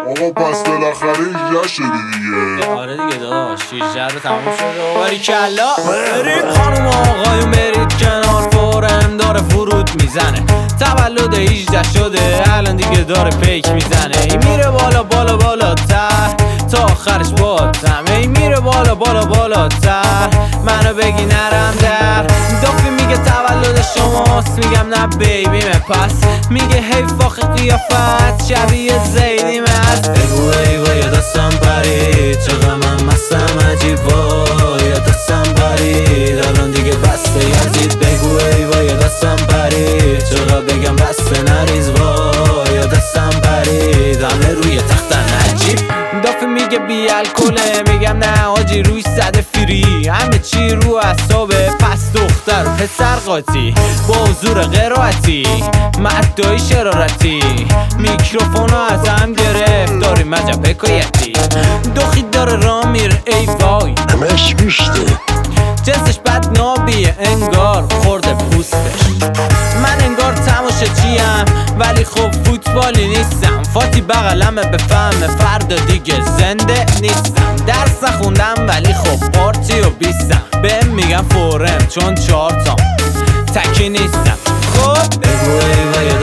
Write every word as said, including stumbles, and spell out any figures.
آقا پس بالاخره هجده شدی دیگه. آره دیگه داداش هجده رو تموم شده و باری کلا برید خانوم آقایون برید کنار، فورم داره فرود میزنه، تولد هجده شده الان دیگه داره پیک میزنه. ای میره بالا بالا بالا تر تا آخرش باتم، ای میره بالا بالا بالا تر منو بگی نرم در. دافی میگه تولد شماست، میگم نه بیبیمه، پس میگه حیف آخه قیافت شبیه زیدی مست. بگو ای وای دستم پرید چقدر من مستم عجیب، وای دستم پرید الان دیگه بسته یزید. بگو ای وای دستم پرید چقدر بگم بسته نریز، وای دستم پرید همه روی تختن عجیب. دافی میگه بی الکله، میگم نه آجی روی صد فری، همه چی رو اعصابه، پس دختر و پسر قاطی با حضور قرائتی مدعای شرارتی، میکروفونو از هم گرفت داریم عجب حکایتی. دخی داره را میره ای وای همش میشته، جنسش بد نابیه انگار خورده پوستش. من انگار تماشه چیم ولی خب فوتبالی نیستم، فاتی بغلمه بفهمه فردا دیگه زنده نیستم. درس نخوندم ولی خب پارتی و بیستم، بهم میگم فورم چون چهار تام تکی نیستم. خب بگو ای وای